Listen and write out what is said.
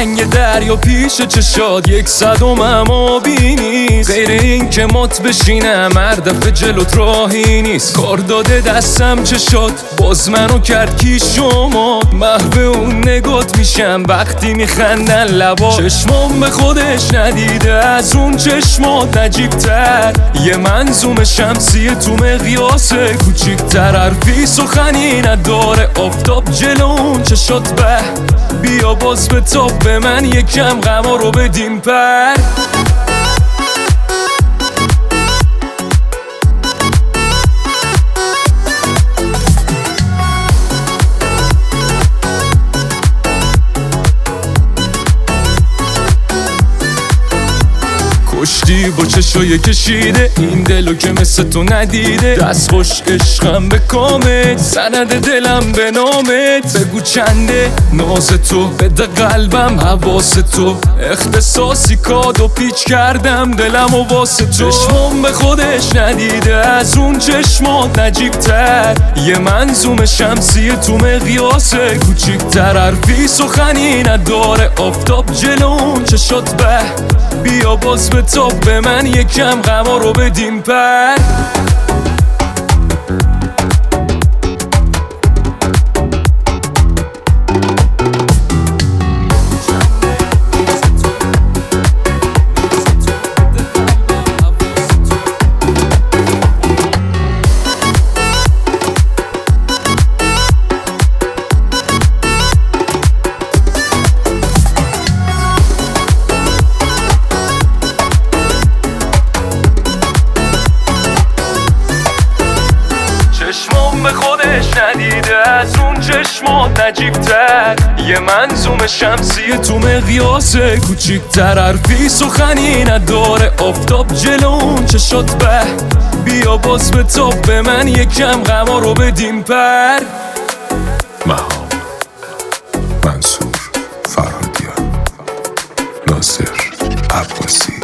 رنگ دریا پیش چشاد 100 آبی نیست، غیر این که مات بشینم هر دفعه جلوت راهی نیست. کار داده دستم چه شد باز منو کرد کی شما، محو اون نگات میشم وقتی میخندن لبا. چشمام به خودش ندیده از اون چشمات عجیبتر، یه منظوم شمسی تو مقیاس کوچیکتر. حرفی سخنی نداره آفتاب جلو اون چشات به، بیا باز به تاب به من یکم غما رو بدیم پر. کشتی با چشای کشیده این دلو که مثل تو ندیده، دست خوش عشقم به کامت، سند دلم به نامت. بگو چنده ناز تو بده قلبم حواس تو، اختصاصی کاد و پیچ کردم دلم و واسه تو. چشمام به خودش ندیده از اون چشمات نجیبتر، یه منظوم شمسی تو مقیاس کوچیکتر. حرفی سخنی نداره آفتاب جلو اون چشات به، بیا باز به تاب به من یکم غما رو بدیم پر. چشمام به خودش ندیده از اون چشمات نجیبتر، یه منظوم شمسی تو مقیاس کوچیکتر. حرفی سخنی نداره آفتاب جلو اون چشات به، بیا باز به تاب به من یکم غما رو بدیم پر. مهاب، منصور فرهادیان، ناصر عباسی.